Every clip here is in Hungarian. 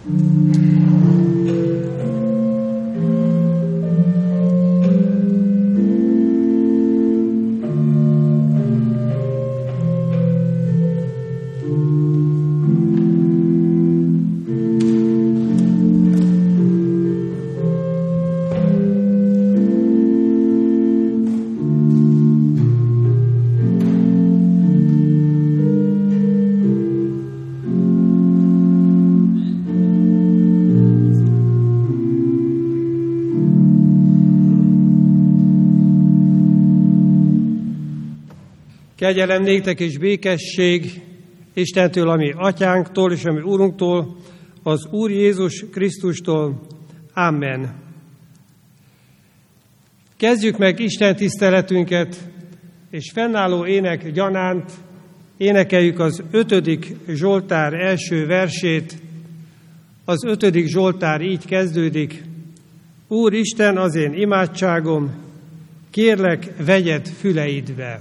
Kegyelem néktek és békesség Istentől, ami atyánktól és ami Úrunktól, az Úr Jézus Krisztustól. Amen. Kezdjük meg Isten tiszteletünket, és fennálló ének gyanánt énekeljük az 5. Zsoltár első versét. Az 5. Zsoltár így kezdődik. Úr Isten, az én imádságom, kérlek, vegyed füleidbe.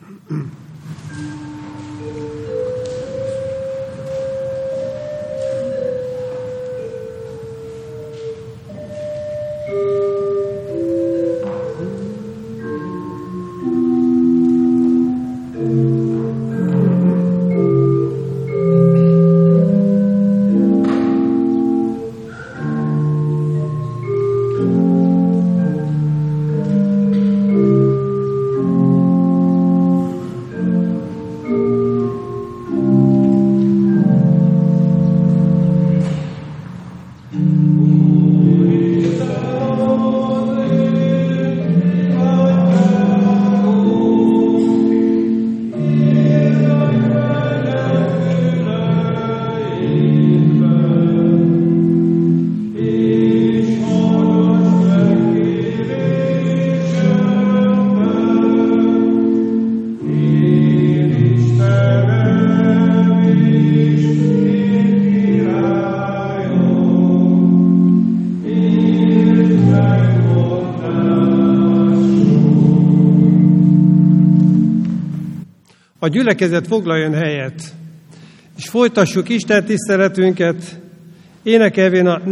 A gyülekezet foglaljon helyet, és folytassuk Isten tiszteletünket, énekelvén a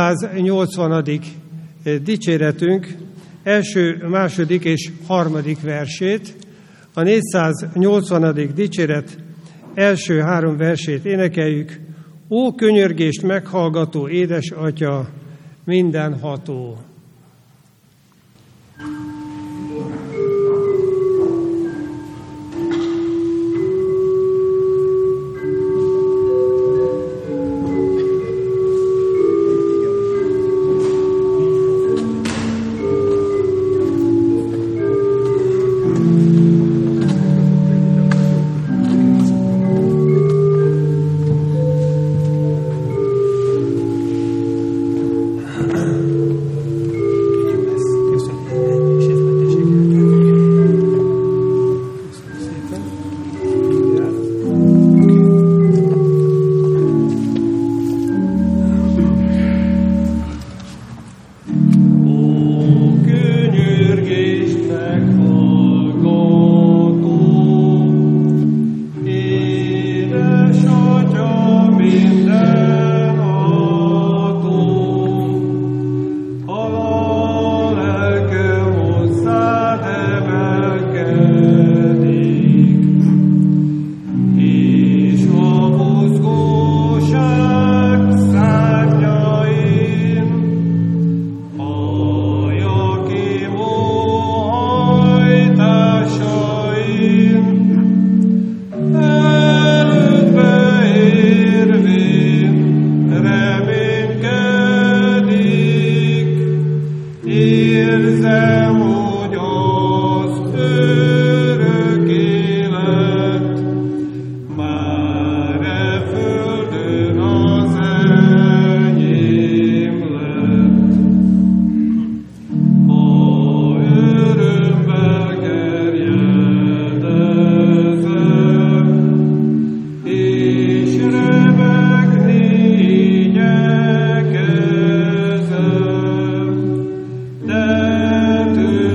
480. dicséretünk első, második és harmadik versét. A 480. dicséret első 3 versét énekeljük. Ó, könyörgést meghallgató édesatya, mindenható! De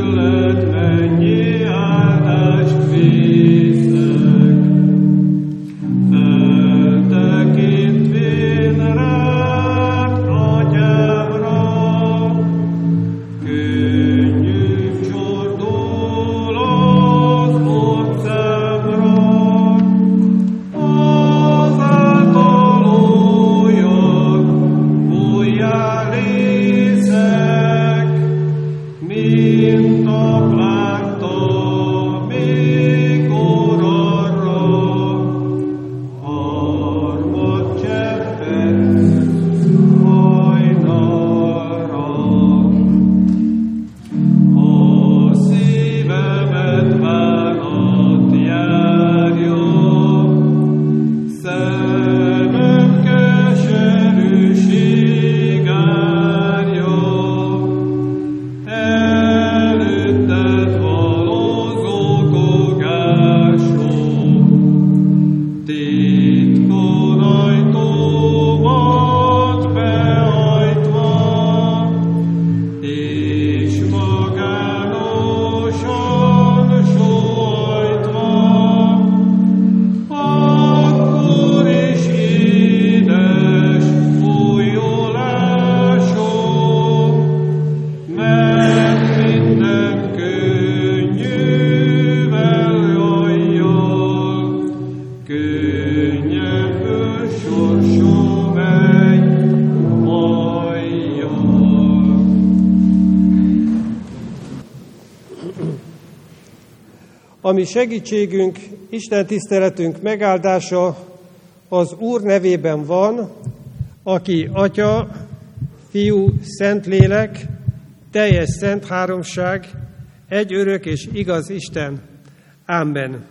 ami segítségünk, Isten tiszteletünk megáldása az Úr nevében van, aki Atya, Fiú, Szentlélek, teljes szent háromság, egy örök és igaz Isten. Amen.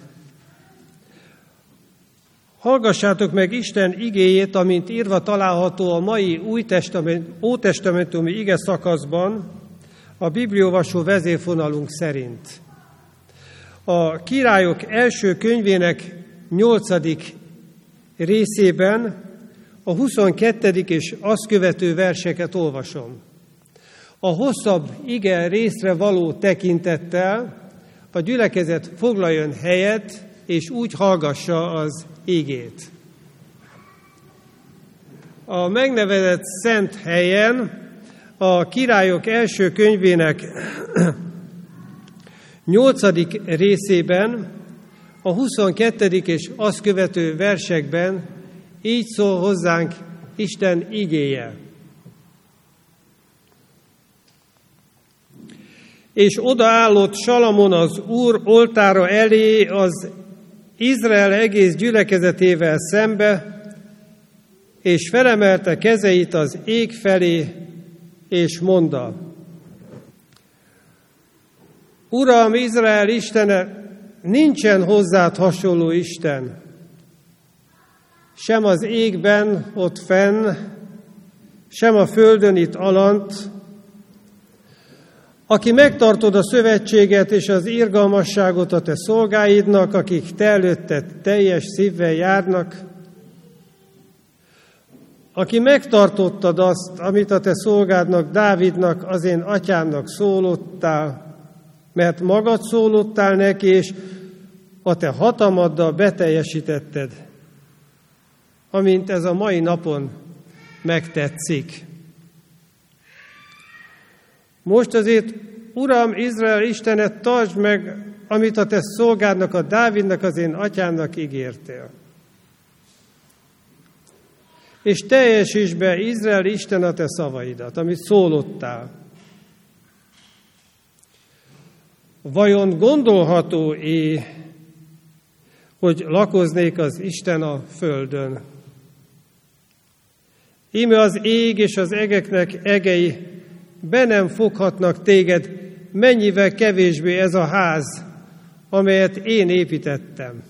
Hallgassátok meg Isten igéjét, amint írva található a mai ótestamentumi ige szakaszban, a bibliolvasó vezérfonalunk szerint. A Királyok első könyvének 8. részében a 22. és azt követő verseket olvasom. A hosszabb ige részre való tekintettel a gyülekezet foglaljon helyet, és úgy hallgassa az igét. A megnevezett szent helyen a Királyok első könyvének 8. részében, a 22. és azt követő versekben így szól hozzánk Isten igéje. És odaállott Salamon az Úr oltára elé az Izrael egész gyülekezetével szembe, és felemelte kezeit az ég felé, és mondta: Uram, Izrael Istene, nincsen hozzád hasonló Isten, sem az égben ott fenn, sem a földön itt alant, aki megtartod a szövetséget és az irgalmasságot a te szolgáidnak, akik te előtted teljes szívvel járnak, aki megtartottad azt, amit a te szolgádnak, Dávidnak, az én atyámnak szólottál, mert magad szólottál neki, és a te hatalmaddal beteljesítetted, amint ez a mai napon megtetszik. Most azért, Uram, Izrael Istenet, tartsd meg, amit a te szolgádnak, a Dávidnak, az én atyámnak ígértél. És teljesítsd be, Izrael Isten, a te szavaidat, amit szólottál. Vajon gondolható-e, hogy lakoznék az Isten a földön? Íme az ég és az egeknek egei be nem foghatnak téged, mennyivel kevésbé ez a ház, amelyet én építettem.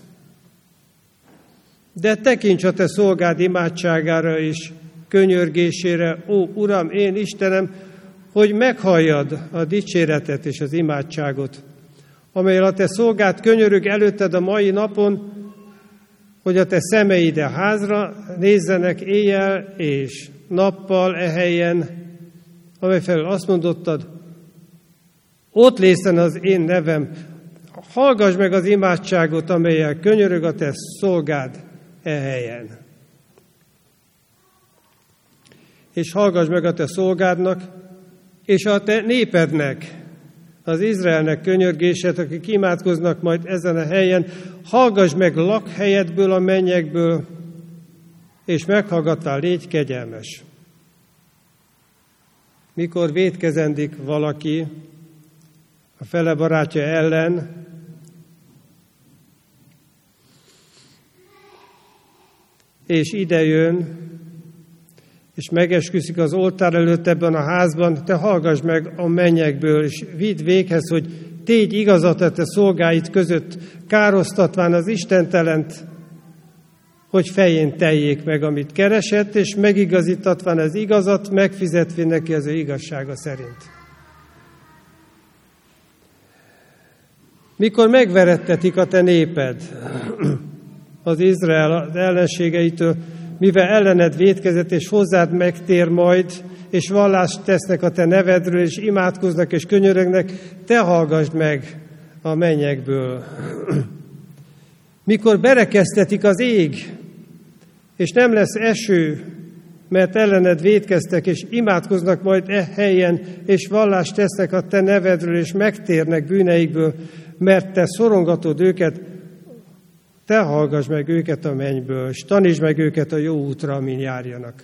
De tekints a te szolgád imádságára és könyörgésére, ó Uram, én Istenem, hogy meghalljad a dicséretet és az imádságot, amelyel a te szolgád könyörög előtted a mai napon, hogy a te szemeid a házra nézzenek éjjel és nappal e helyen, amely felől azt mondottad, ott lészen az én nevem, hallgass meg az imádságot, amellyel könyörög a te szolgád e helyen. És hallgass meg a te szolgádnak, és a te népednek, az Izraelnek könyörgését, akik imádkoznak majd ezen a helyen, hallgass meg lakhelyedből, a mennyekből, és meghallgatvál, légy kegyelmes. Mikor vétkezendik valaki a fele barátja ellen, és idejön, és megesküszik az oltár előtt ebben a házban, te hallgass meg a mennyekből, és vidd véghez, hogy tégy igazat a te szolgáid között, károsztatván az istentelent, hogy fején teljék meg, amit keresett, és megigazítatván az igazat, megfizetve neki az ő igazsága szerint. Mikor megverettetik a te néped, az Izrael az ellenségeitől, mivel ellened vétkezett, és hozzád megtér majd, és vallást tesznek a te nevedről, és imádkoznak, és könyörögnek, te hallgassd meg a mennyekből. Mikor berekeztetik az ég, és nem lesz eső, mert ellened vétkeztek, és imádkoznak majd e helyen, és vallást tesznek a te nevedről, és megtérnek bűneikből, mert te szorongatod őket, te hallgass meg őket a mennyből, és tanítsd meg őket a jó útra, amin járjanak.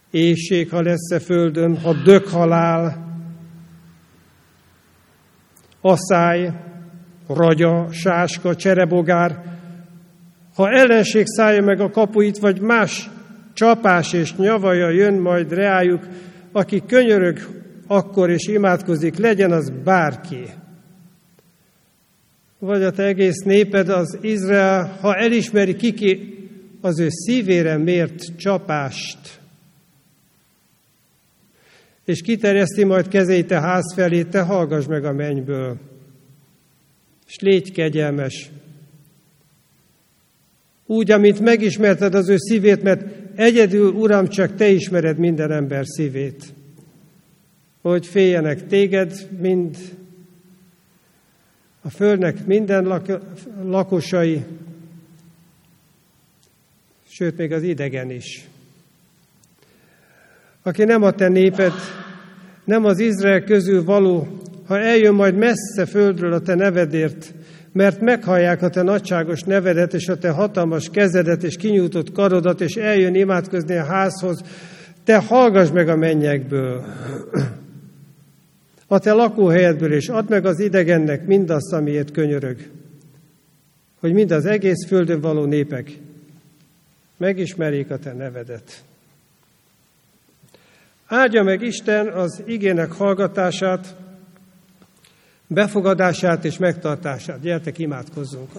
Éhség, ha lesz-e földön, ha döghalál, aszály, ragya, sáska, cserebogár, ha ellenség szállja meg a kapuit, vagy más csapás és nyavaja jön majd reájuk, aki könyörög akkor és imádkozik, legyen az bárki. Vagy a te egész néped, az Izrael, ha elismeri ki az ő szívére mért csapást, és kiterjeszti majd kezeit a ház felé, te hallgass meg a mennyből, és légy kegyelmes. Úgy, amint megismerted az ő szívét, mert egyedül, Uram, csak te ismered minden ember szívét. Hogy féljenek téged, mind a földnek minden lakosai, sőt, még az idegen is. Aki nem a te néped, nem az Izrael közül való, ha eljön majd messze földről a te nevedért, mert meghallják a te nagyságos nevedet, és a te hatalmas kezedet, és kinyújtott karodat, és eljön imádkozni a házhoz, te hallgass meg a mennyekből, a te lakóhelyedből, és add meg az idegennek mindazt, amiért könyörög, hogy mind az egész földön való népek megismerjék a te nevedet. Áldja meg Isten az igének hallgatását, befogadását és megtartását. Gyertek, imádkozzunk!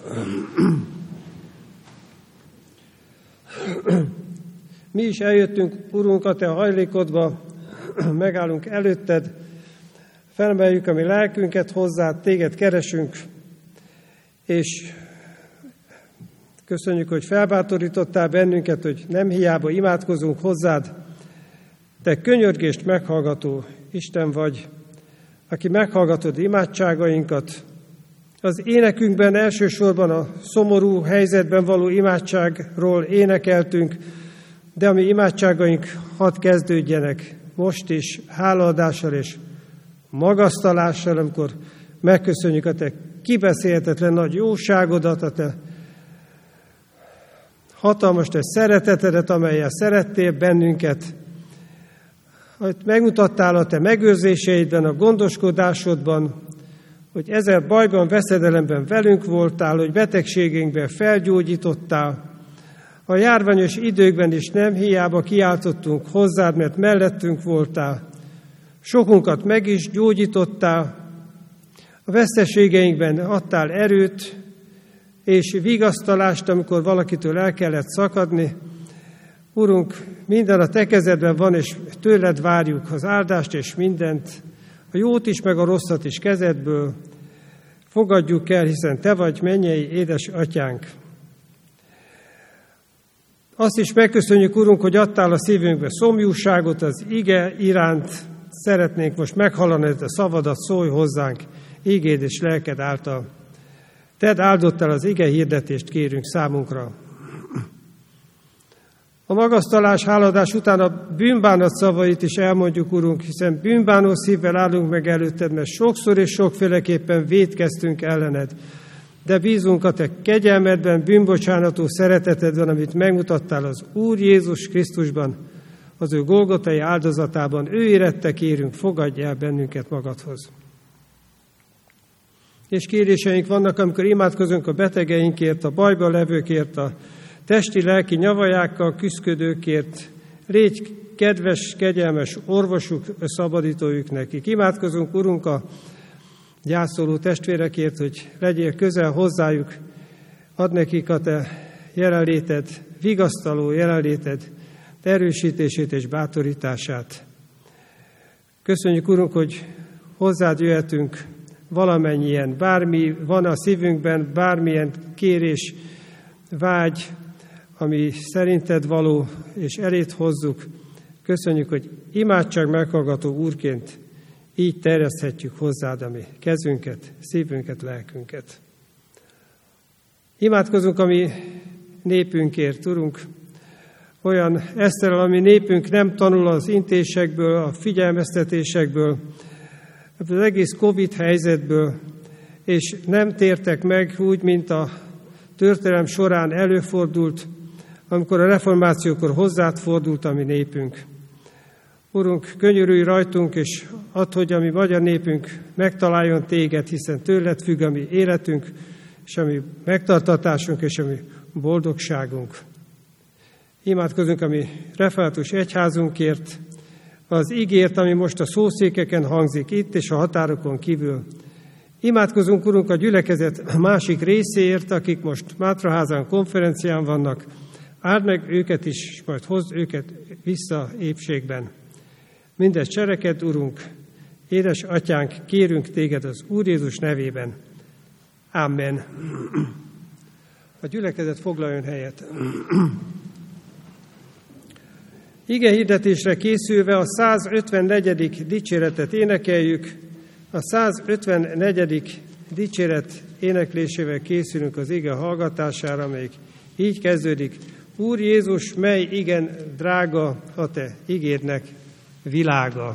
Mi is eljöttünk, Urunk, a te hajlékodba, megállunk előtted, felemeljük a mi lelkünket hozzád, téged keresünk, és köszönjük, hogy felbátorítottál bennünket, hogy nem hiába imádkozunk hozzád. Te könyörgést meghallgató Isten vagy, aki meghallgatod imádságainkat. Az énekünkben elsősorban a szomorú helyzetben való imádságról énekeltünk, de a mi imádságaink hadd kezdődjenek most is hálaadással és magasztalással, amikor megköszönjük a te kibeszélhetetlen nagy jóságodat, a te hatalmas te szeretetedet, amellyel szerettél bennünket, hogy megmutattál a te megőrzéseidben, a gondoskodásodban, hogy ezer bajban, veszedelemben velünk voltál, hogy betegségünkben felgyógyítottál. A járványos időkben is nem hiába kiáltottunk hozzád, mert mellettünk voltál. Sokunkat meg is gyógyítottál, a veszteségeinkben adtál erőt és vigasztalást, amikor valakitől el kellett szakadni. Urunk, minden a te kezedben van, és tőled várjuk az áldást és mindent, a jót is, meg a rosszat is kezedből. Fogadjuk el, hiszen te vagy mennyei édes atyánk. Azt is megköszönjük, Urunk, hogy adtál a szívünkbe szomjúságot az ige iránt. Szeretnénk most meghallani a szavadat, szólj hozzánk, ígéd és lelked által. Tedd áldottál az ige hirdetést, kérünk számunkra. A magasztalás, háladás után a bűnbánat szavait is elmondjuk, Urunk, hiszen bűnbánó szívvel állunk meg előtted, mert sokszor és sokféleképpen vétkeztünk ellened. De bízunk a te kegyelmedben, bűnbocsánató szeretetedben, amit megmutattál az Úr Jézus Krisztusban, az ő golgotai áldozatában. Ő érette, kérünk, fogadj el bennünket magadhoz. És kéréseink vannak, amikor imádkozunk a betegeinkért, a bajban levőkért, a testi-lelki nyavajákkal küszködőkért. Légy kedves, kegyelmes orvosuk, szabadítójuk nekik. Imádkozunk, Urunk, a gyászoló testvérekért, hogy legyél közel hozzájuk, add nekik a te jelenléted, vigasztaló jelenléted, erősítését és bátorítását. Köszönjük, Urunk, hogy hozzád jöhetünk valamennyien, bármi van a szívünkben, bármilyen kérés, vágy, ami szerinted való, és eléd hozzuk. Köszönjük, hogy imádság meghallgató Úrként így terjeszthetjük hozzád a mi kezünket, szívünket, lelkünket. Imádkozunk a mi népünkért, Urunk, olyan Eszterrel, ami népünk nem tanul az intésekből, a figyelmeztetésekből, ebből az egész Covid helyzetből, és nem tértek meg úgy, mint a történelem során előfordult, amikor a reformációkor hozzád fordult a mi népünk. Urunk, könyörülj rajtunk, és add, hogy a mi magyar népünk megtaláljon téged, hiszen tőled függ a mi életünk, és a mi megtartatásunk, és a mi boldogságunk. Imádkozunk a mi református egyházunkért, az igért, ami most a szószékeken hangzik itt és a határokon kívül. Imádkozunk, Urunk, a gyülekezet másik részéért, akik most Mátraházán konferencián vannak. Áld meg őket is, és majd hozd őket vissza épségben. Mindezt cseleked, Urunk, édes Atyánk, kérünk téged az Úr Jézus nevében. Amen. A gyülekezet foglaljon helyet. Ige hirdetésre készülve a 154. dicséretet énekeljük. A 154. dicséret éneklésével készülünk az ige hallgatására, amelyik így kezdődik. Úr Jézus, mely igen drága a te igédnek világa.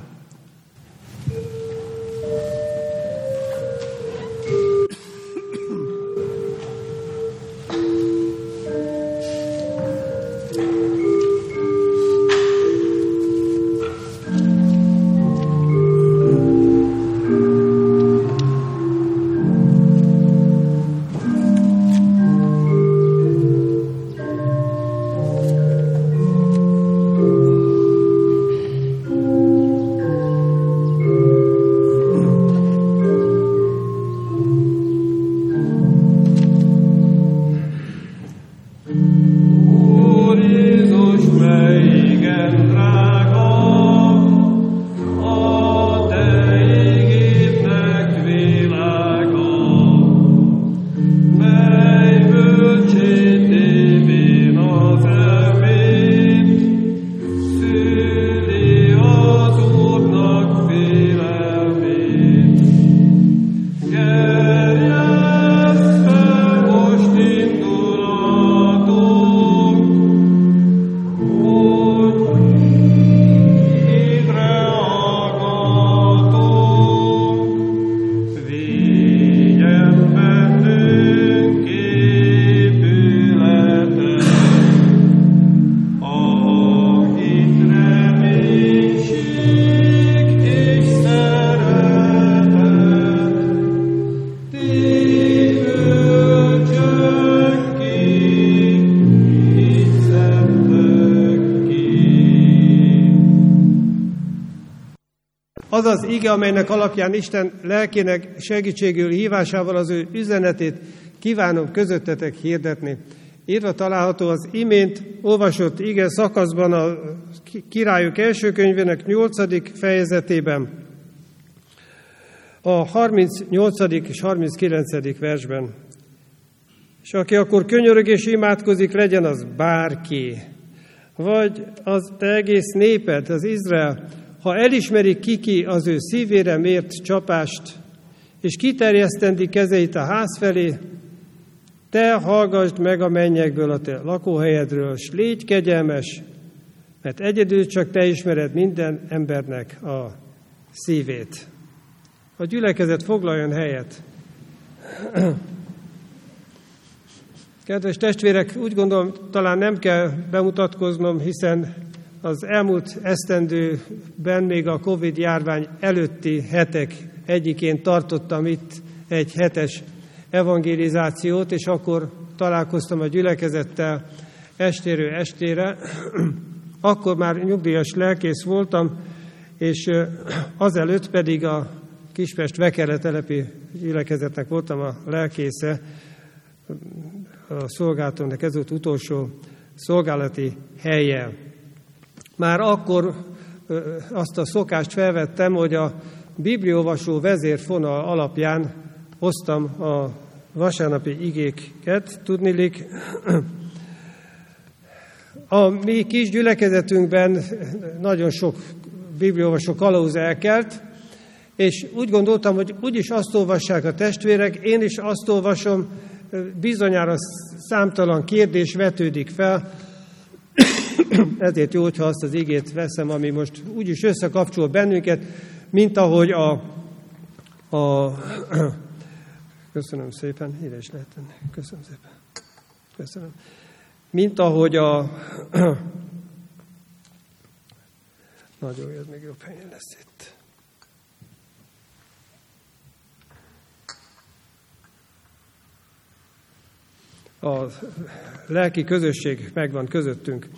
Az az ige, amelynek alapján Isten lelkének segítségül hívásával az ő üzenetét kívánom közöttetek hirdetni. Írva található az imént olvasott ige szakaszban a Királyok első könyvének 8. fejezetében, a 38. és 39. versben. És aki akkor könyörög és imádkozik, legyen az bárki, vagy az te egész néped, az Izrael, ha elismeri ki az ő szívére mért csapást, és kiterjesztendi kezeit a ház felé, te hallgassd meg a mennyekből a te lakóhelyedről, s légy kegyelmes, mert egyedül csak te ismered minden embernek a szívét. A gyülekezet foglaljon helyet. Kedves testvérek, úgy gondolom, talán nem kell bemutatkoznom, hiszen az elmúlt esztendőben, még a Covid-járvány előtti hetek egyikén tartottam itt egy hetes evangelizációt, és akkor találkoztam a gyülekezettel estéről estére. Akkor már nyugdíjas lelkész voltam, és azelőtt pedig a Kispest-Vekere telepi gyülekezetnek voltam a lelkésze, a szolgálatomnak ez volt utolsó szolgálati helye. Már akkor azt a szokást felvettem, hogy a bibliaolvasó vezérfonal alapján hoztam a vasárnapi igéket. Tudniillik, a mi kis gyülekezetünkben nagyon sok bibliaolvasó kalauz elkelt, és úgy gondoltam, hogy úgyis azt olvassák a testvérek, én is azt olvasom, bizonyára számtalan kérdés vetődik fel, ezért jó, hogyha azt az igét veszem, ami most úgyis összekapcsol bennünket, mint ahogy köszönöm szépen, ide is lehet tenni. Köszönöm szépen. Köszönöm. Mint ahogy Nagyon jó, ez még jobb helyen lesz itt. A lelki közösség megvan közöttünk.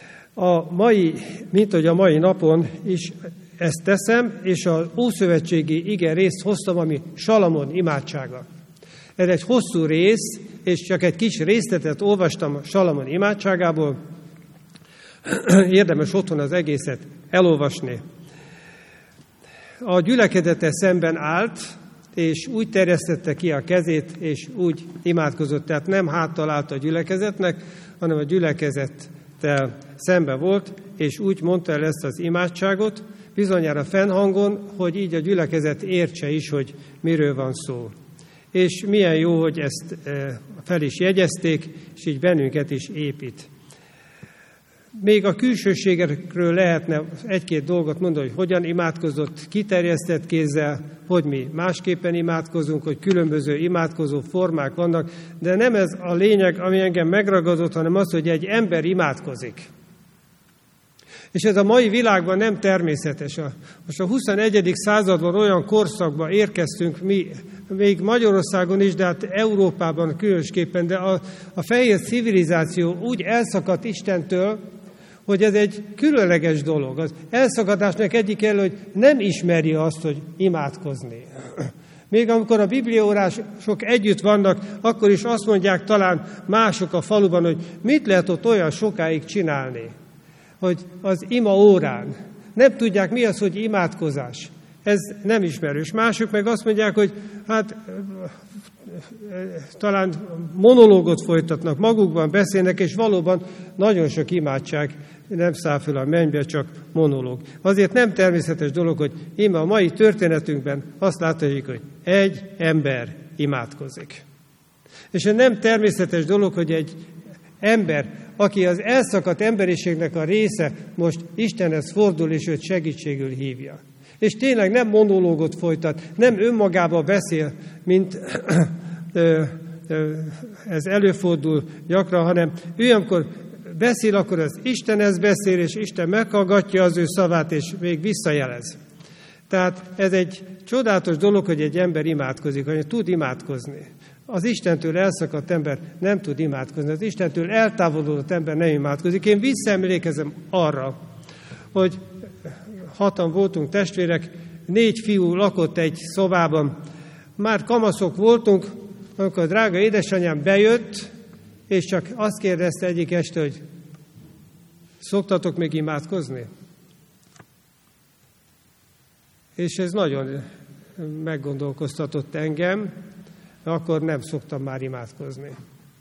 Mint hogy a mai napon is ezt teszem, és az ószövetségi ige részt hoztam, ami Salamon imádsága. Ez egy hosszú rész, és csak egy kis részletet olvastam Salamon imádságából. Érdemes otthon az egészet elolvasni. A gyülekezete szemben állt, és úgy terjesztette ki a kezét, és úgy imádkozott. Tehát nem háttal állt a gyülekezetnek, hanem a gyülekezettel szembe volt, és úgy mondta el ezt az imádságot, bizonyára fennhangon, hogy így a gyülekezet értse is, hogy miről van szó. És milyen jó, hogy ezt fel is jegyezték, és így bennünket is épít. Még a külsőségekről lehetne egy-két dolgot mondani, hogy hogyan imádkozott, kiterjesztett kézzel, hogy mi másképpen imádkozunk, hogy különböző imádkozó formák vannak, de nem ez a lényeg, ami engem megragadott, hanem az, hogy egy ember imádkozik. És ez a mai világban nem természetes. Most a 21. században olyan korszakba érkeztünk mi, még Magyarországon is, de hát Európában különösképpen, de a fehér civilizáció úgy elszakadt Istentől, hogy ez egy különleges dolog. Az elszakadásnak egyik elő, hogy nem ismeri azt, hogy imádkozni. Még amikor a bibliaórások együtt vannak, akkor is azt mondják talán mások a faluban, hogy mit lehet ott olyan sokáig csinálni, hogy az ima órán. Nem tudják, mi az, hogy imádkozás. Ez nem ismerős. Mások meg azt mondják, hogy hát talán monológot folytatnak, magukban beszélnek, és valóban nagyon sok imádság nem száll föl a mennybe, csak monológ. Azért nem természetes dolog, hogy íme a mai történetünkben azt láthatjuk, hogy egy ember imádkozik. És nem természetes dolog, hogy egy ember, aki az elszakadt emberiségnek a része, most Istenhez fordul, és őt segítségül hívja. És tényleg nem monológot folytat, nem önmagába beszél, mint ez előfordul gyakran, hanem ő, amikor beszél, akkor az Istenhez beszél, és Isten meghallgatja az ő szavát, és még visszajelez. Tehát ez egy csodálatos dolog, hogy egy ember imádkozik, hogy tud imádkozni. Az Istentől elszakadt ember nem tud imádkozni, az Istentől eltávolodott ember nem imádkozik. Én visszaemlékezem arra, hogy 6-an voltunk testvérek, 4 fiú lakott egy szobában. Már kamaszok voltunk, amikor a drága édesanyám bejött, és csak azt kérdezte egyik este, hogy szoktatok még imádkozni? És ez nagyon meggondolkoztatott engem, akkor nem szoktam már imádkozni.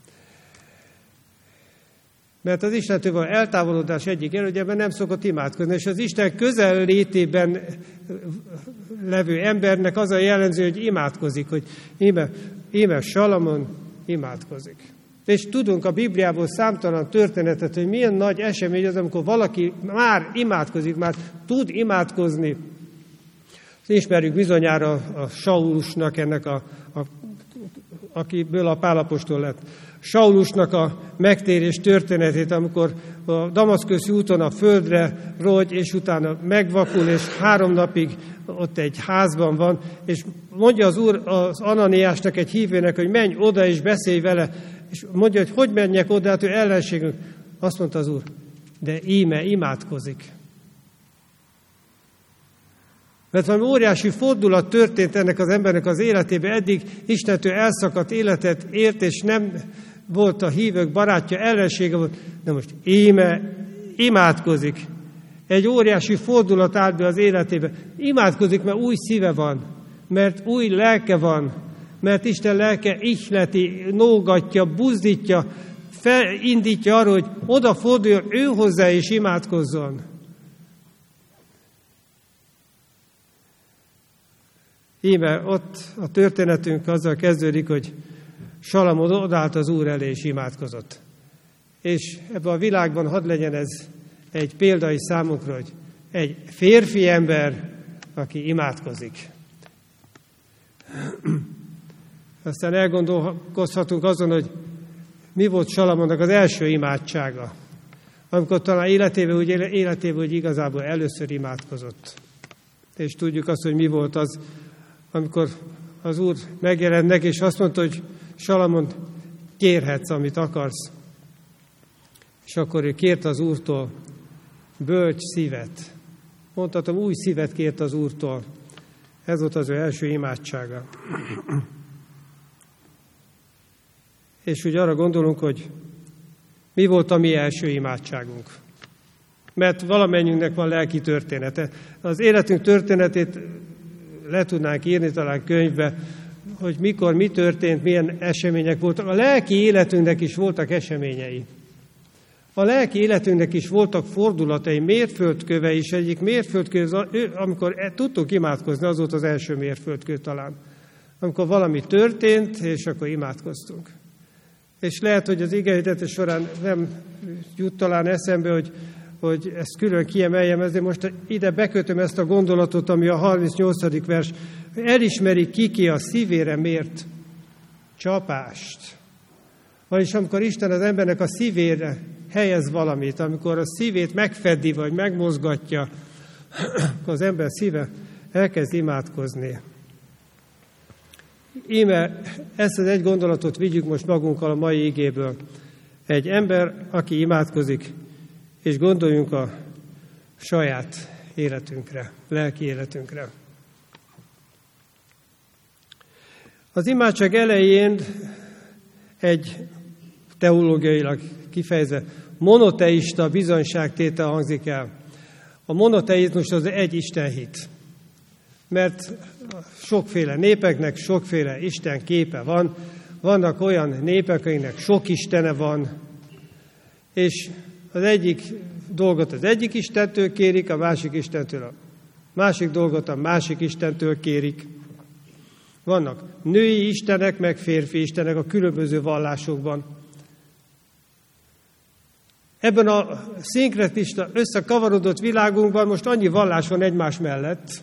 Mert az Istentől való eltávolodás egyik elődjében nem szokott imádkozni, és az Isten közellétében levő embernek az a jellemző, hogy imádkozik, hogy íme Salamon imádkozik. És tudunk a Bibliából számtalan történetet, hogy milyen nagy esemény az, amikor valaki már imádkozik, már tud imádkozni. Ismerjük bizonyára a Saulusnak, ennek akiből a Pál apostol lett. Saulusnak a megtérés történetét, amikor a damaszkuszi úton a földre rogy, és utána megvakul, és 3 napig ott egy házban van, és mondja az Úr az Ananiásnak, egy hívőnek, hogy menj oda és beszélj vele, és mondja, hogy menjek oda, hát ő ellenségünk. Azt mondta az Úr, de íme imádkozik. Mert valami óriási fordulat történt ennek az embernek az életében, eddig Istentől elszakadt életet élt, és nem volt a hívők barátja, ellensége volt, de most íme imádkozik. Egy óriási fordulat állt be az életébe. Imádkozik, mert új szíve van, mert új lelke van, mert Isten lelke ihleti, nógatja, buzdítja, felindítja arra, hogy odaforduljon ő hozzá és imádkozzon. Íme ott a történetünk azzal kezdődik, hogy Salamon odállt az Úr elé és imádkozott. És ebben a világban hadd legyen ez egy példa is számunkra, hogy egy férfi ember, aki imádkozik. Aztán elgondolkozhatunk azon, hogy mi volt Salamonnak az első imádsága. amikor talán életében úgy igazából először imádkozott. És tudjuk azt, hogy mi volt az, amikor az Úr megjelent neki, és azt mondta, hogy Salamon, kérhetsz, amit akarsz. És akkor ő kért az Úrtól bölcs szívet. Mondhatom, új szívet kért az Úrtól. Ez volt az ő első imádsága. És úgy arra gondolunk, hogy mi volt a mi első imádságunk. Mert valamennyiünknek van lelki története. Az életünk történetét le tudnánk írni talán könyvbe, hogy mikor, mi történt, milyen események voltak. A lelki életünknek is voltak eseményei. A lelki életünknek is voltak fordulatai, mérföldköve is. Egyik mérföldkő, amikor tudtunk imádkozni, az volt az első mérföldkő talán. Amikor valami történt, és akkor imádkoztunk. És lehet, hogy az igehirdetés során nem jut talán eszembe, hogy ezt külön kiemeljem, ezért most ide bekötöm ezt a gondolatot, ami a 38. vers. Elismeri ki a szívére mért csapást. Vagyis amikor Isten az embernek a szívére helyez valamit, amikor a szívét megfedi, vagy megmozgatja, akkor az ember szíve elkezd imádkozni. Íme ezt az egy gondolatot vigyük most magunkkal a mai igéből. Egy ember, aki imádkozik, és gondoljunk a saját életünkre, lelki életünkre. Az imádság elején egy teológiailag kifejezve monoteista bizonyságtétel hangzik el. A monoteizmus az egy istenhit. Mert sokféle népeknek sokféle Isten képe van. Vannak olyan népek, akiknek sok istene van, és az egyik dolgot az egyik istentől kérik, a másik istentől a másik dolgot a másik istentől kérik. Vannak női istenek, meg férfi istenek a különböző vallásokban. Ebben a szinkretista, összekavarodott világunkban most annyi vallás van egymás mellett,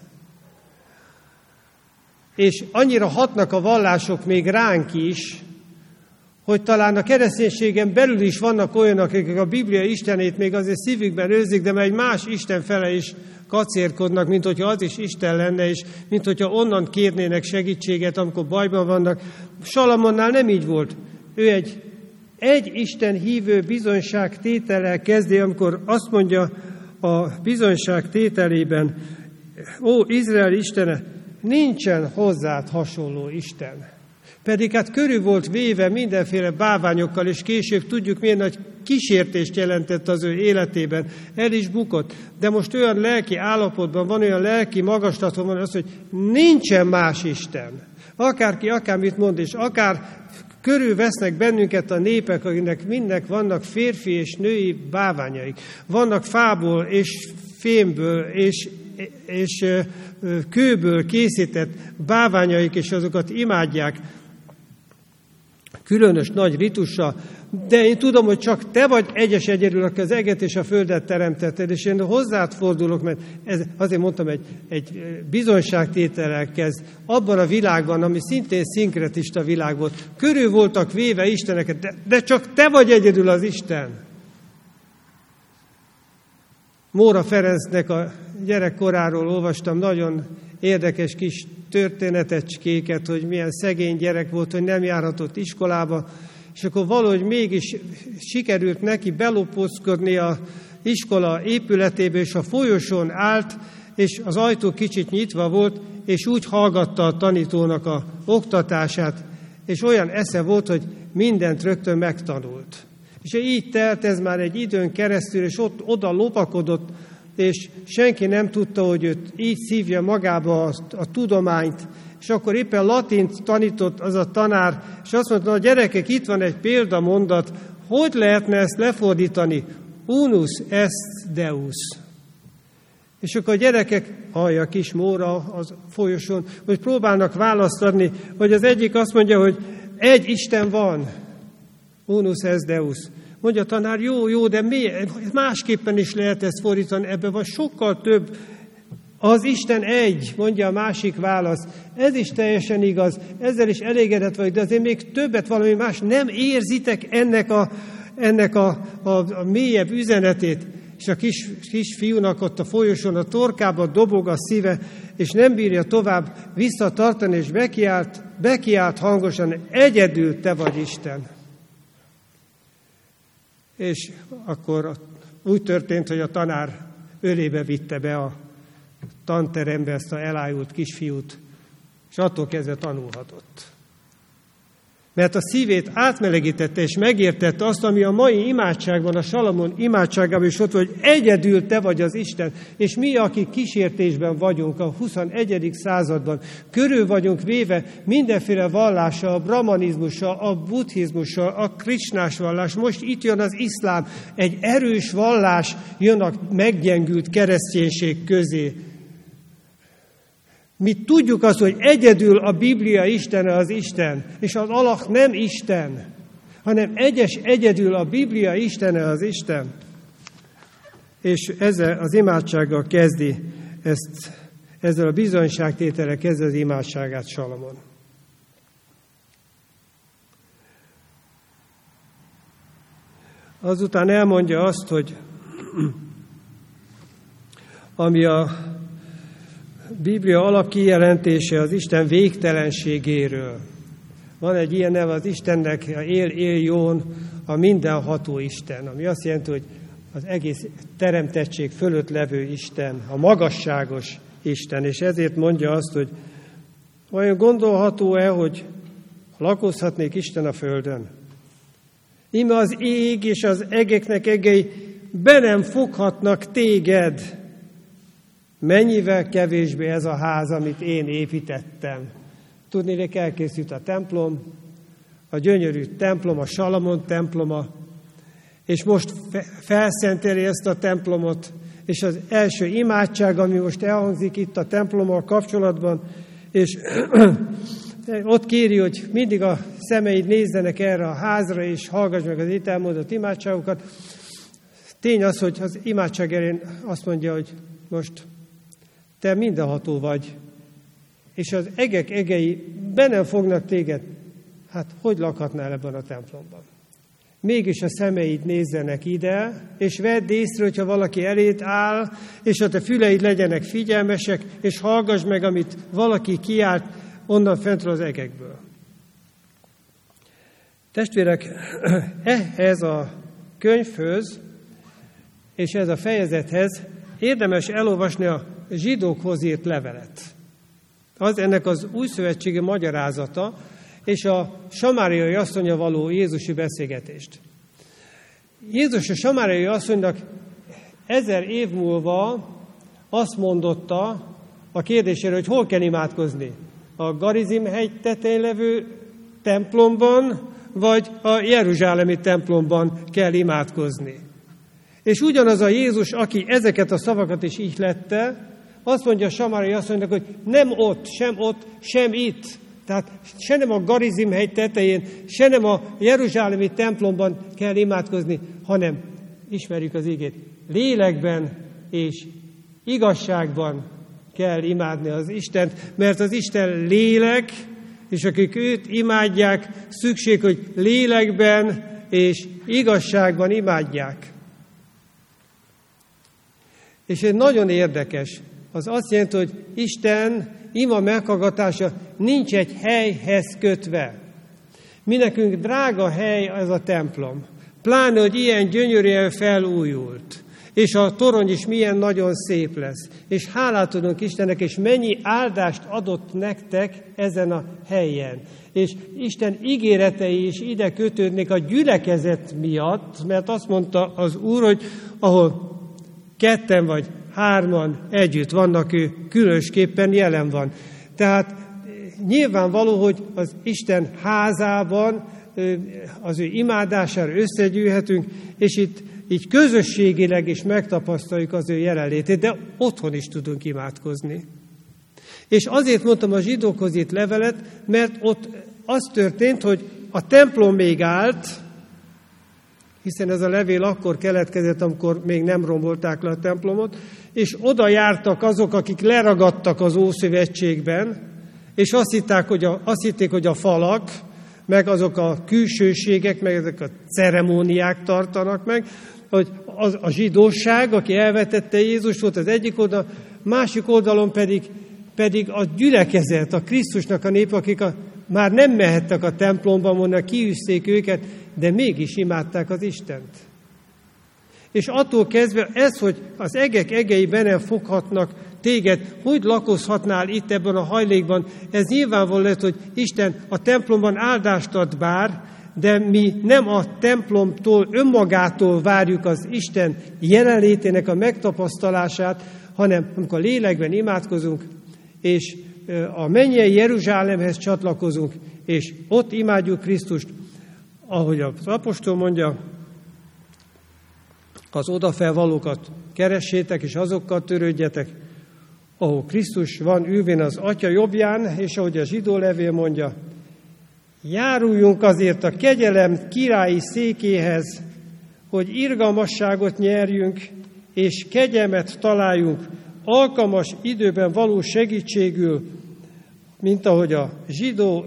és annyira hatnak a vallások még ránk is, hogy talán a kereszténységen belül is vannak olyanok, akik a Biblia istenét még azért szívükben őrzik, de egy más Isten fele is kacérkodnak, mint hogyha az is Isten lenne, és mint hogyha onnan kérnének segítséget, amikor bajban vannak. Salamonnál nem így volt. Ő egy Isten hívő bizonyság tétellel kezdi, amikor azt mondja a bizonyság tételében, ó, Izrael Istene, nincsen hozzád hasonló Isten. Pedig hát körül volt véve mindenféle bálványokkal, és később tudjuk, milyen nagy kísértést jelentett az ő életében. El is bukott. De most olyan lelki állapotban van, olyan lelki magaslaton van az, hogy nincsen más Isten. Akárki, akármit mond, és akár körülvesznek bennünket a népek, akinek mindnek vannak férfi és női bálványaik. Vannak fából és fémből és kőből készített bálványaik, és azokat imádják különös nagy ritussal, de én tudom, hogy csak te vagy egyedül, aki az eget és a földet teremtetted, és én hozzád fordulok, mert ez, azért mondtam, egy bizonyságtétellel kezd, abban a világban, ami szintén szinkretista világ volt, körül voltak véve isteneket, de csak te vagy egyedül az Isten. Móra Ferencnek a gyerekkoráról olvastam nagyon érdekes kis történetecskéket, hogy milyen szegény gyerek volt, hogy nem járhatott iskolába, és akkor valahogy mégis sikerült neki belopózkodni az iskola épületébe, és a folyosón állt, és az ajtó kicsit nyitva volt, és úgy hallgatta a tanítónak a oktatását, és olyan esze volt, hogy mindent rögtön megtanult. És így telt ez már egy időn keresztül, és oda lopakodott, és senki nem tudta, hogy őt így szívja magába a tudományt, és akkor éppen latint tanított az a tanár, és azt mondta, a gyerekek, itt van egy példamondat, hogy lehetne ezt lefordítani? Unus est Deus. És akkor a gyerekek, hallja a kis Móra az folyosón, hogy próbálnak választ adni, hogy az egyik azt mondja, hogy egy Isten van, unus est Deus. Mondja a tanár, jó, de másképpen is lehet ezt fordítani, ebben van sokkal több. Az Isten egy, mondja a másik válasz. Ez is teljesen igaz, ezzel is elégedett vagyok, de azért még többet, valami más. Nem érzitek ennek ennek a mélyebb üzenetét, és a kisfiúnak ott a folyosón a torkában dobog a szíve, és nem bírja tovább visszatartani, és bekiált hangosan, egyedül te vagy Isten. És akkor úgy történt, hogy a tanár ölébe vitte be a tanterembe ezt az elájult kisfiút, és attól kezdve tanulhatott. Mert a szívét átmelegítette, és megértette azt, ami a mai imádságban, a Salamon imádságában is ott van, hogy egyedül te vagy az Isten, és mi, akik kísértésben vagyunk a 21. században, körül vagyunk véve mindenféle vallással, a brahmanizmussal, a buddhizmussal, a krisnás vallás, most itt jön az iszlám, egy erős vallás jön a meggyengült kereszténység közé. Mi tudjuk azt, hogy egyedül a Biblia Istene az Isten, és az Allah nem Isten, hanem egyedül a Biblia Istene az Isten. És ezzel az imádsággal kezdi, ezzel a bizonyságtétellel kezdi az imádságát Salamon. Azután elmondja azt, hogy ami a Biblia alapkijelentése az Isten végtelenségéről. Van egy ilyen neve az Istennek, él jón, a mindenható Isten, ami azt jelenti, hogy az egész teremtettség fölött levő Isten, a magasságos Isten, és ezért mondja azt, hogy vajon gondolható-e, hogy lakozhatnék Isten a földön? Íme az ég és az egeknek egei be nem foghatnak téged. Mennyivel kevésbé ez a ház, amit én építettem. Tudnék, elkészült a templom, a gyönyörű templom, a Salamon temploma, és most felszenteli ezt a templomot, és az első imádság, ami most elhangzik itt a templommal kapcsolatban, és ott kéri, hogy mindig a szemeid nézzenek erre a házra, és hallgass meg az itt elmondott imádságokat. Tény az, hogy az imádság elén azt mondja, hogy most te mindenható vagy, és az egek egei be nem fognak téged. Hát hogy lakhatnál ebben a templomban? Mégis a szemeid nézzenek ide, és vedd észre, hogyha valaki eléd áll, és a te füleid legyenek figyelmesek, és hallgass meg, amit valaki kiált onnan fentről az egekből. Testvérek, ehhez a könyvhöz, és ez a fejezethez érdemes elolvasni a zsidókhoz írt levelet. Az ennek az újszövetségi magyarázata, és a samáriai asszonya való Jézusi beszélgetést. Jézus a samáriai asszonynak 1000 év múlva azt mondotta a kérdésére, hogy hol kell imádkozni. A Garizim hegy tetején levő templomban, vagy a jeruzsálemi templomban kell imádkozni. És ugyanaz a Jézus, aki ezeket a szavakat is ihlette, azt mondja a samáriai asszonynak, hogy nem ott, sem itt. Tehát se nem a Garizim hegy tetején, se nem a jeruzsálemi templomban kell imádkozni, hanem ismerjük az igét. Lélekben és igazságban kell imádni az Istent, mert az Isten lélek, és akik őt imádják, szükség, hogy lélekben és igazságban imádják. És ez nagyon érdekes. Az azt jelenti, hogy Isten ima meghallgatása nincs egy helyhez kötve. Mi nekünk drága hely ez a templom. Pláne, hogy ilyen gyönyörűen felújult. És a torony is milyen nagyon szép lesz. És hálát adunk Istennek, és mennyi áldást adott nektek ezen a helyen. És Isten ígéretei is ide kötődnek a gyülekezet miatt, mert azt mondta az Úr, hogy ahol 2 vagy 3 együtt vannak, ő különösképpen jelen van. Tehát nyilvánvaló, hogy az Isten házában az ő imádására összegyűjhetünk, és itt így közösségileg is megtapasztaljuk az ő jelenlétét, de otthon is tudunk imádkozni. És azért mondtam a zsidókhoz itt levelet, mert ott az történt, hogy a templom még állt, hiszen ez a levél akkor keletkezett, amikor még nem rombolták le a templomot, és oda jártak azok, akik leragadtak az Ószövetségben, és azt hitték, hogy a falak, meg azok a külsőségek, meg ezek a ceremóniák tartanak meg, hogy az a zsidóság, aki elvetette Jézust, volt az egyik oldal, másik oldalon pedig a gyülekezet, a Krisztusnak a nép, akik már nem mehettek a templomba, mondnak, kiűzték őket, de mégis imádták az Istent. És attól kezdve ez, hogy az egek egei benne foghatnak téged, hogy lakozhatnál itt ebben a hajlékban, ez nyilvánvaló lett, hogy Isten a templomban áldást ad bár, de mi nem a templomtól, önmagától várjuk az Isten jelenlétének a megtapasztalását, hanem amikor a lélekben imádkozunk, és a mennyei Jeruzsálemhez csatlakozunk, és ott imádjuk Krisztust, ahogy az apostol mondja, az odafelvalókat keressétek, és azokkal törődjetek, ahol Krisztus van ülvén az Atya jobbján, és ahogy a zsidó levél mondja, járuljunk azért a kegyelem királyi székéhez, hogy irgalmasságot nyerjünk, és kegyelmet találjunk alkalmas időben való segítségül, mint ahogy a zsidó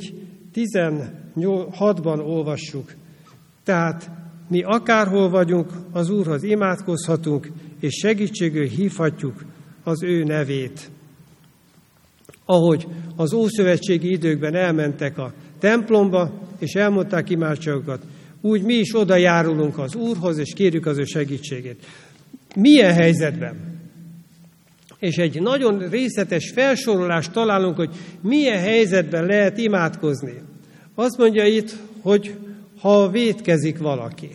4:16-ban olvassuk. Tehát mi akárhol vagyunk, az Úrhoz imádkozhatunk, és segítségül hívhatjuk az ő nevét. Ahogy az ószövetségi időkben elmentek a templomba, és elmondták imádságokat, úgy mi is oda járulunk az Úrhoz, és kérjük az ő segítségét. Milyen helyzetben? És egy nagyon részletes felsorolást találunk, hogy milyen helyzetben lehet imádkozni. Azt mondja itt, hogy ha vétkezik valaki.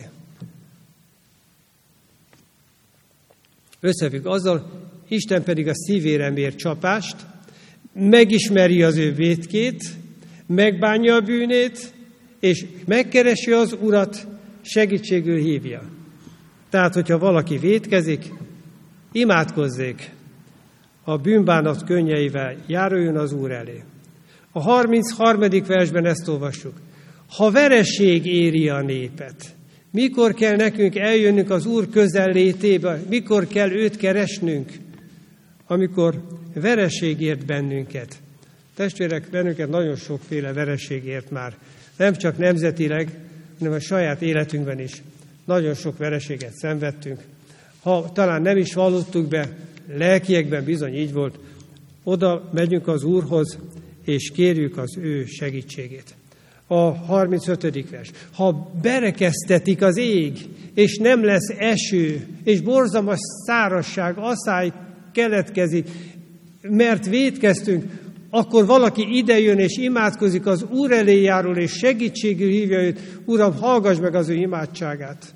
Összefügg azzal, Isten pedig a szívére mér csapást, megismeri az ő vétkét, megbánja a bűnét, és megkeresi az Urat, segítségül hívja. Tehát, hogyha valaki vétkezik, imádkozzék, a bűnbánat könnyeivel járuljon az Úr elé. A 33. versben ezt olvassuk. Ha vereség éri a népet, mikor kell nekünk eljönnünk az Úr közellétébe, mikor kell őt keresnünk? Amikor vereség ért bennünket. Testvérek, bennünket nagyon sokféle vereség ért már. Nem csak nemzetileg, hanem a saját életünkben is. Nagyon sok vereséget szenvedtünk. Ha talán nem is vallottuk be, lelkiekben bizony így volt. Oda megyünk az Úrhoz, és kérjük az ő segítségét. A 35. vers. Ha berekeztetik az ég, és nem lesz eső, és borzalmas szárazság, asszály keletkezik, mert vétkeztünk, akkor valaki idejön és imádkozik, az Úr elé járul, és segítségül hívja őt. Uram, hallgass meg az ő imádságát.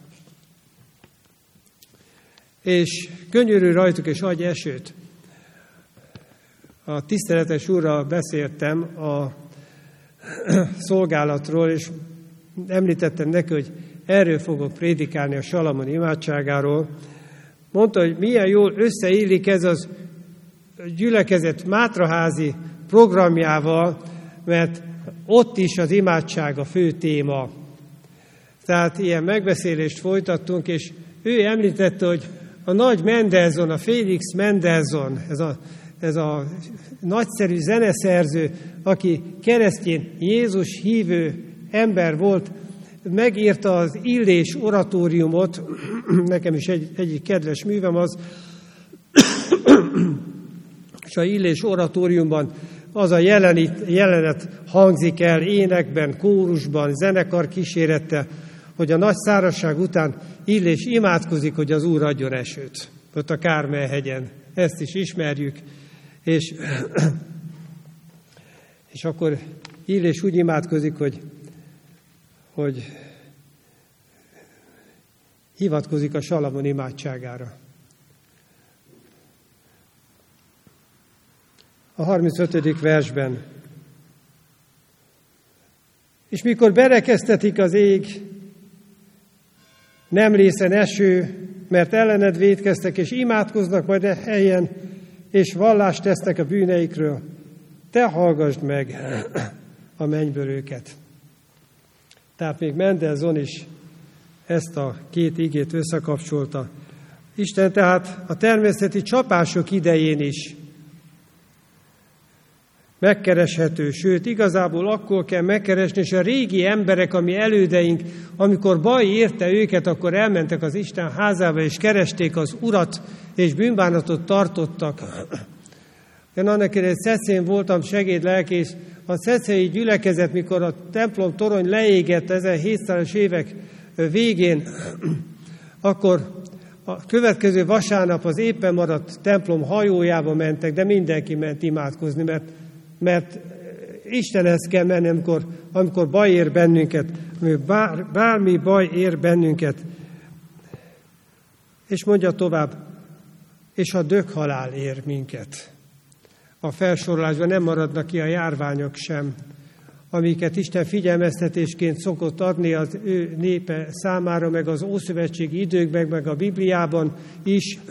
És könyörülj rajtuk, és adj esőt. A tiszteletes úrral beszéltem a szolgálatról, és említettem neki, hogy erről fogok prédikálni, a Salamon imádságáról. Mondta, hogy milyen jól összeillik ez az gyülekezet Mátraházi programjával, mert ott is az imádság a fő téma. Tehát ilyen megbeszélést folytattunk, és ő említette, hogy a nagy Mendelssohn, a Felix Mendelssohn, ez a nagyszerű zeneszerző, aki keresztény Jézus hívő ember volt, megírta az Illés oratóriumot, nekem is egyik kedves művem az, és a Illés oratóriumban az a jelenet hangzik el énekben, kórusban, zenekar kísérettel, hogy a nagy szárazság után Illés imádkozik, hogy az Úr adjon esőt. Ott a Kármel-hegyen. Ezt is ismerjük. És akkor Illés úgy imádkozik, hogy hivatkozik a Salamon imádságára. A 35. versben. És mikor berekeztetik az ég, nem részen eső, mert ellened vétkeztek, és imádkoznak majd a helyen, és vallást tesznek a bűneikről, te hallgasd meg a mennyből őket. Tehát még Mendelssohn is ezt a két igét összekapcsolta. Isten tehát a természeti csapások idején is megkereshető, sőt, igazából akkor kell megkeresni, és a régi emberek, ami elődeink, amikor baj érte őket, akkor elmentek az Isten házába, és keresték az Urat, és bűnbánatot tartottak. Én annak idején Szecén voltam segédlelkész, a szecei gyülekezet, mikor a templom torony leégett 1700-as évek végén, akkor a következő vasárnap az éppen maradt templom hajójába mentek, de mindenki ment imádkozni, mert Istenhez kell menni, amikor baj ér bennünket, bármi baj ér bennünket. És mondja tovább, és a döghalál ér minket. A felsorolásban nem maradnak ki a járványok sem, amiket Isten figyelmeztetésként szokott adni az ő népe számára, meg az ószövetségi időkben, meg a Bibliában is,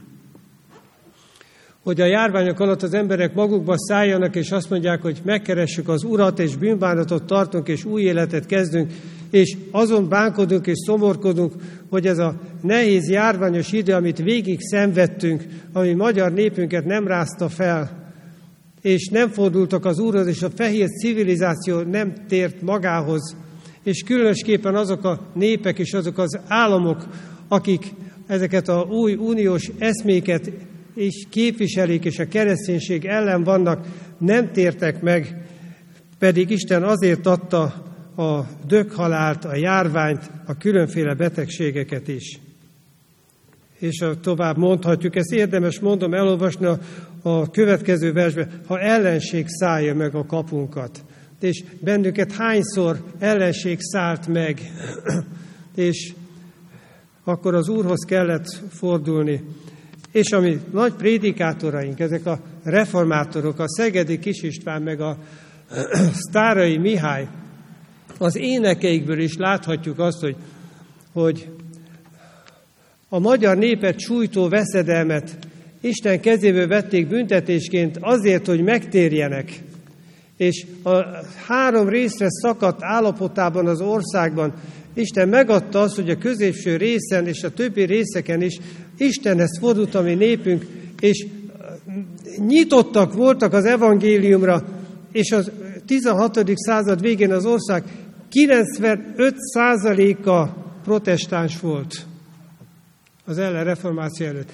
hogy a járványok alatt az emberek magukba szálljanak, és azt mondják, hogy megkeressük az Urat, és bűnbánatot tartunk, és új életet kezdünk, és azon bánkodunk és szomorkodunk, hogy ez a nehéz járványos idő, amit végig szenvedtünk, ami magyar népünket nem rázta fel, és nem fordultak az Úrhoz, és a fehér civilizáció nem tért magához, és különösképpen azok a népek és azok az államok, akik ezeket a új uniós eszméket és képviselik, és a kereszténység ellen vannak, nem tértek meg, pedig Isten azért adta a döghalált, a járványt, a különféle betegségeket is. És tovább mondhatjuk, ezt érdemes mondom elolvasni a következő versben, ha ellenség szállja meg a kapunkat. És bennünket hányszor ellenség szállt meg, és akkor az Úrhoz kellett fordulni. És ami nagy prédikátoraink, ezek a reformátorok, a Szegedi Kis István, meg a Sztárai Mihály, az énekeikből is láthatjuk azt, hogy a magyar népet sújtó veszedelmet Isten kezéből vették büntetésként azért, hogy megtérjenek. És a 3 részre szakadt állapotában az országban Isten megadta azt, hogy a középső részen és a többi részeken is Istenhez fordult a mi népünk, és nyitottak voltak az evangéliumra, és a 16. század végén az ország 95%-a protestáns volt az ellenreformáció előtt.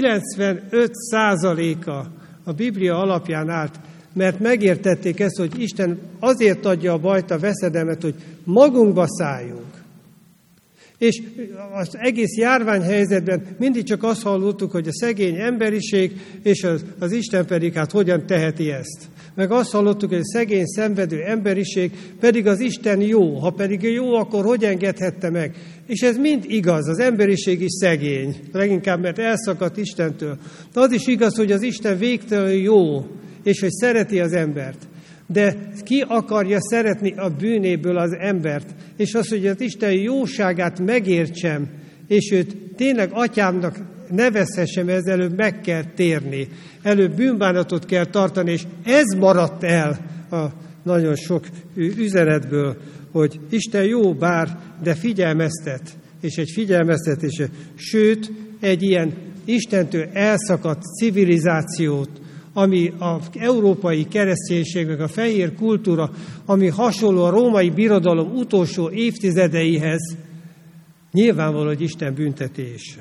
95%-a a Biblia alapján állt, mert megértették ezt, hogy Isten azért adja a bajt, a veszedelmet, hogy magunkba szálljunk. És az egész járványhelyzetben mindig csak azt hallottuk, hogy a szegény emberiség, és az Isten pedig hát hogyan teheti ezt. Meg azt hallottuk, hogy a szegény, szenvedő emberiség pedig az Isten jó. Ha pedig jó, akkor hogy engedhette meg? És ez mind igaz, az emberiség is szegény, leginkább, mert elszakadt Istentől. De az is igaz, hogy az Isten végtelenül jó, és hogy szereti az embert. De ki akarja szeretni a bűnéből az embert? És az, hogy az Isten jóságát megértsem, és őt tényleg atyámnak nevezhessem, ezzel előbb meg kell térni. Előbb bűnbánatot kell tartani, és ez maradt el a nagyon sok üzenetből, hogy Isten jó bár, de figyelmeztet, és egy figyelmeztetése. Sőt, egy ilyen Istentől elszakadt civilizációt, ami az európai kereszténység, meg a fehér kultúra, ami hasonló a római birodalom utolsó évtizedeihez, nyilvánvaló, hogy Isten büntetés.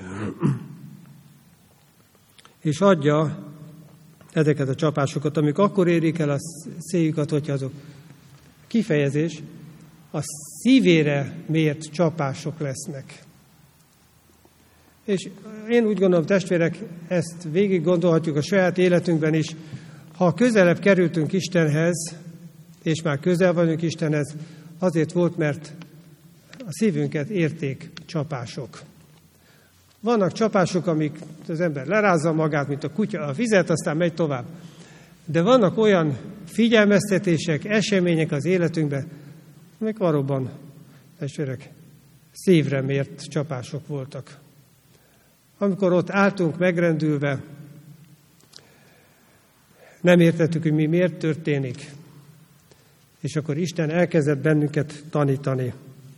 És adja ezeket a csapásokat, amik akkor érik el a céljukat, hogyha azok kifejezés, a szívére mért csapások lesznek. És én úgy gondolom, testvérek, ezt végig gondolhatjuk a saját életünkben is, ha közelebb kerültünk Istenhez, és már közel vagyunk Istenhez, azért volt, mert a szívünket érték csapások. Vannak csapások, amik az ember lerázza magát, mint a kutya a vizet, aztán megy tovább. De vannak olyan figyelmeztetések, események az életünkben, amik valóban, testvérek, szívre mért csapások voltak. Amikor ott álltunk megrendülve, nem értettük, hogy mi miért történik. És akkor Isten elkezdett bennünket tanítani.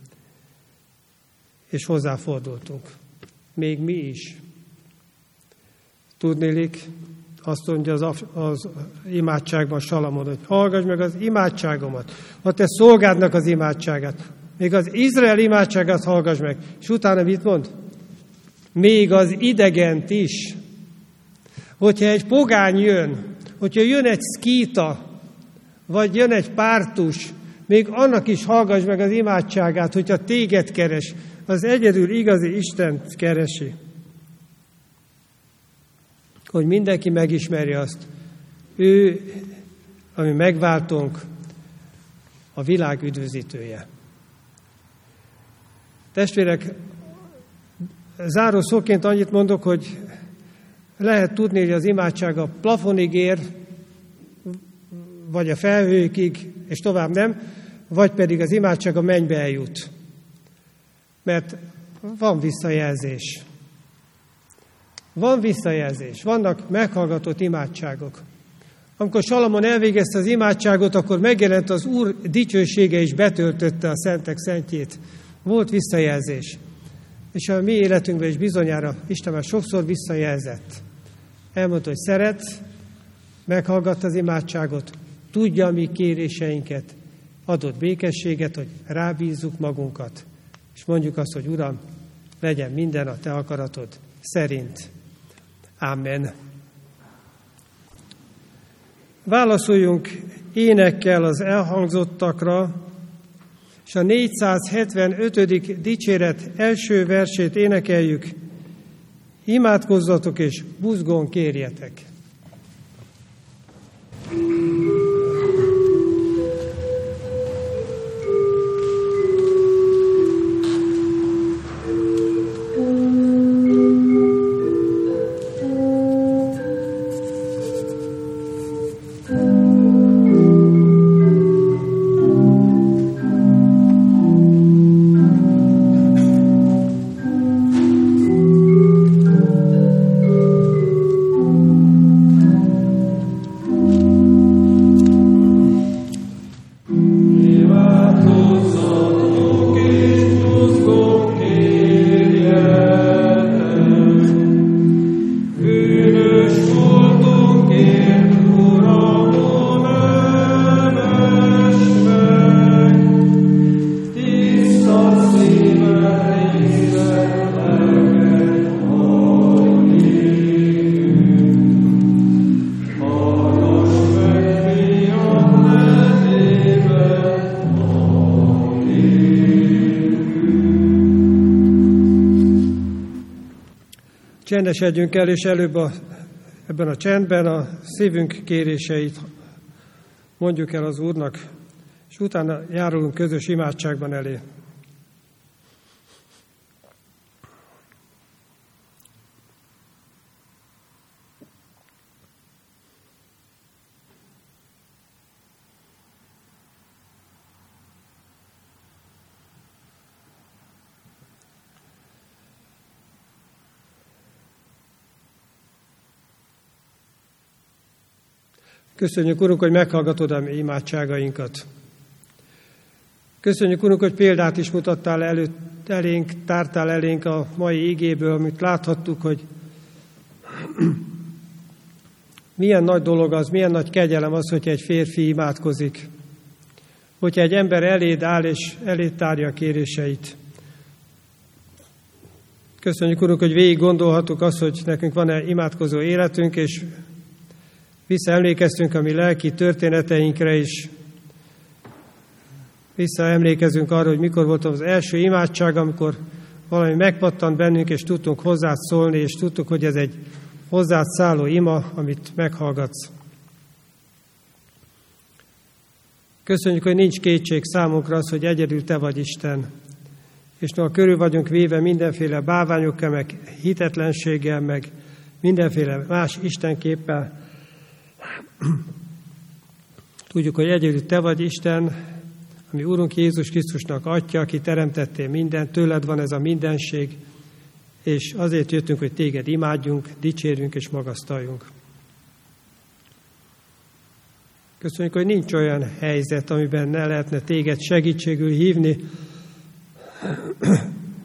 És hozzáfordultunk. Még mi is. Tudnélik, azt mondja az imádságban Salamon, hogy hallgass meg az imádságomat, a te szolgádnak az imádságát, még az Izrael imádságát hallgass meg. És utána mit mond? Még az idegent is. Hogyha egy pogány jön, hogyha jön egy szkíta, vagy jön egy pártus, még annak is hallgass meg az imádságát, hogyha téged keres, az egyedül igazi Istent keresi. Hogy mindenki megismerje azt, ő, ami megváltunk, a világ üdvözítője. Testvérek, záró szóként annyit mondok, hogy lehet tudni, hogy az imádság a plafonig ér, vagy a felhőkig, és tovább nem, vagy pedig az imádság a mennybe eljut. Mert van visszajelzés. Van visszajelzés, vannak meghallgatott imádságok. Amikor Salamon elvégezte az imádságot, akkor megjelent az Úr dicsősége és betöltötte a szentek szentjét. Volt visszajelzés. És a mi életünkben is bizonyára Isten már sokszor visszajelzett. Elmondta, hogy szeret, meghallgatta az imádságot, tudja a mi kéréseinket, adott békességet, hogy rábízzuk magunkat. És mondjuk azt, hogy Uram, legyen minden a te akaratod szerint. Amen. Válaszoljunk énekkel az elhangzottakra, és a 475. dicséret első versét énekeljük. Imádkozzatok és buzgón kérjetek. Csendesedjünk el, és előbb ebben a csendben a szívünk kéréseit mondjuk el az Úrnak, és utána járulunk közös imádságban elé. Köszönjük, Urunk, hogy meghallgatod a mi imádságainkat. Köszönjük, Urunk, hogy példát is mutattál elénk, tártál elénk a mai igéből, amit láthattuk, hogy milyen nagy dolog az, milyen nagy kegyelem az, hogyha egy férfi imádkozik. Hogyha egy ember eléd áll és eléd tárja a kéréseit. Köszönjük, Urunk, hogy végig gondolhattuk azt, hogy nekünk van-e imádkozó életünk, és visszaemlékeztünk a mi lelki történeteinkre is. Visszaemlékezünk arra, hogy mikor volt az első imádság, amikor valami megpattant bennünk, és tudtunk hozzád szólni, és tudtuk, hogy ez egy hozzád szálló ima, amit meghallgatsz. Köszönjük, hogy nincs kétség számunkra az, hogy egyedül te vagy Isten. És noha körül vagyunk véve mindenféle báványokkal, meg hitetlenséggel, meg mindenféle más istenképpel, tudjuk, hogy egyedül te vagy Isten, ami Urunk Jézus Krisztusnak Atya, aki teremtettél mindent, tőled van ez a mindenség, és azért jöttünk, hogy téged imádjunk, dicsérjünk és magasztaljunk. Köszönjük, hogy nincs olyan helyzet, amiben ne lehetne téged segítségül hívni.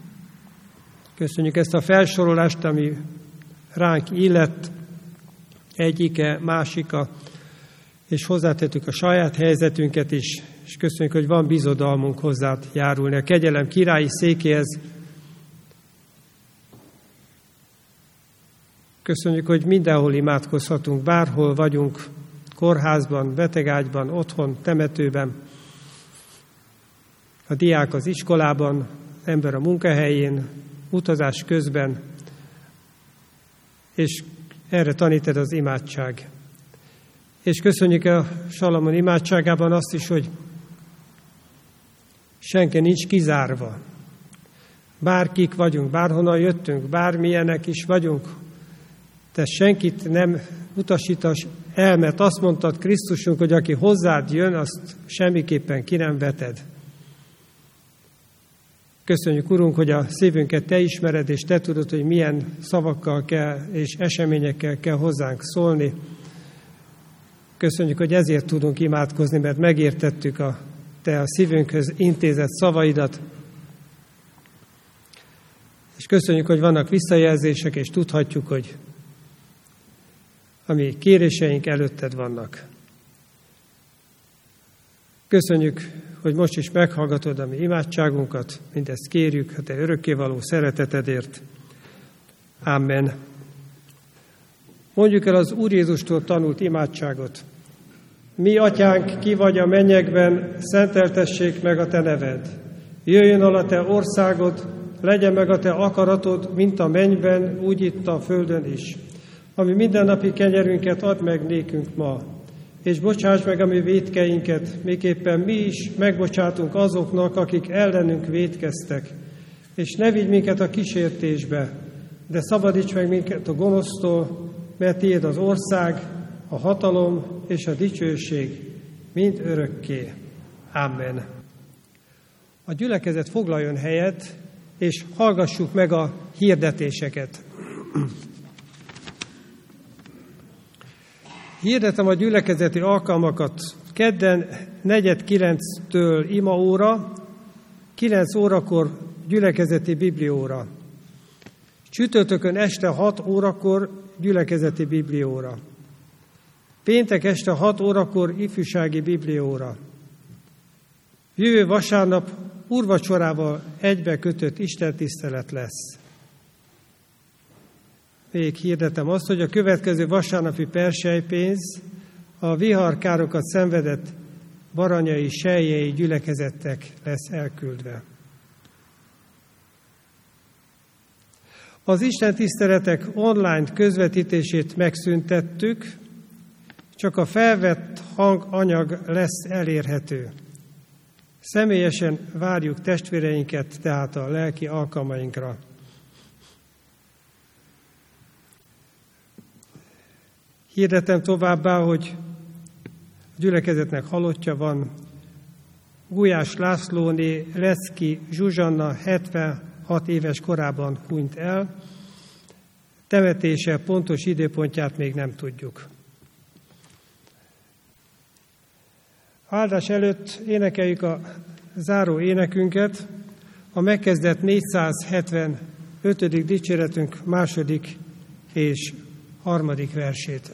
Köszönjük ezt a felsorolást, ami ránk illett, egyike, másika, és hozzátettük a saját helyzetünket is, és köszönjük, hogy van bizodalmunk hozzád járulni a kegyelem királyi székéhez. Köszönjük, hogy mindenhol imádkozhatunk, bárhol vagyunk, kórházban, betegágyban, otthon, temetőben, a diák az iskolában, ember a munkahelyén, utazás közben, és erre tanítod az imádság. És köszönjük a Salamon imádságában azt is, hogy senki nincs kizárva. Bárkik vagyunk, bárhonnan jöttünk, bármilyenek is vagyunk, te senkit nem utasítasz el, mert azt mondtad Krisztusunk, hogy aki hozzád jön, azt semmiképpen ki nem veted. Köszönjük, Urunk, hogy a szívünket te ismered, és te tudod, hogy milyen szavakkal kell és eseményekkel kell hozzánk szólni. Köszönjük, hogy ezért tudunk imádkozni, mert megértettük te a szívünkhöz intézett szavaidat. És köszönjük, hogy vannak visszajelzések, és tudhatjuk, hogy a mi kéréseink előtted vannak. Köszönjük, hogy most is meghallgatod a mi imádságunkat, mindezt kérjük a te örökkévaló szeretetedért. Amen. Mondjuk el az Úr Jézustól tanult imádságot. Mi, Atyánk, ki vagy a mennyekben, szenteltessék meg a te neved. Jöjjön el a te országod, legyen meg a te akaratod, mint a mennyben, úgy itt a földön is. Ami mindennapi kenyerünket add meg nékünk ma, és bocsáss meg a mi vétkeinket, miképpen mi is megbocsátunk azoknak, akik ellenünk vétkeztek. És ne vigy minket a kísértésbe, de szabadíts meg minket a gonosztól, mert tiéd az ország, a hatalom és a dicsőség mind örökké. Amen. A gyülekezet foglaljon helyet, és hallgassuk meg a hirdetéseket. Hirdetem a gyülekezeti alkalmakat. Kedden 8:45-től imaóra, 9 órakor gyülekezeti biblióra. Csütörtökön este 6 órakor gyülekezeti biblióra. Péntek este 6 órakor ifjúsági biblióra. Jövő vasárnap úrvacsorával egybekötött istentisztelet lesz. Még hirdetem azt, hogy a következő vasárnapi perselypénz a viharkárokat szenvedett baranyai, selyei gyülekezettek lesz elküldve. Az istentiszteletek online közvetítését megszüntettük, csak a felvett hanganyag lesz elérhető. Személyesen várjuk testvéreinket tehát a lelki alkalmainkra. Hirdetem továbbá, hogy a gyülekezetnek halottja van. Gulyás Lászlóné Lecki Zsuzsanna 76 éves korában hunyt el. Temetése pontos időpontját még nem tudjuk. Áldás előtt énekeljük a záró énekünket, a megkezdett 475. dicséretünk 2. és 3. versét.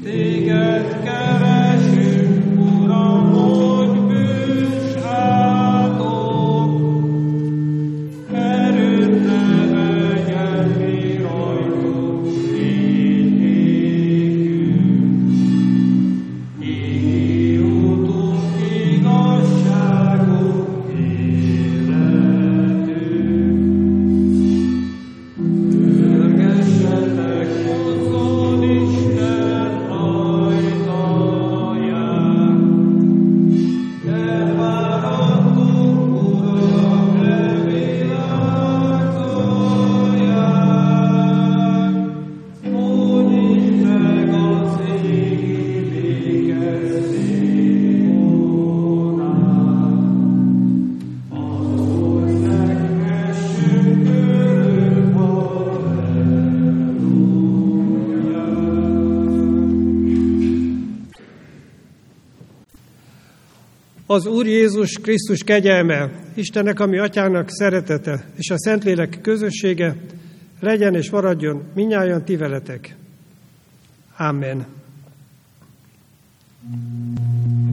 Keresünk, Uram, hogy bűs Az Úr Jézus Krisztus kegyelme, Istennek, ami Atyának szeretete, és a Szentlélek közössége legyen és maradjon mindnyájan ti veletek. Amen.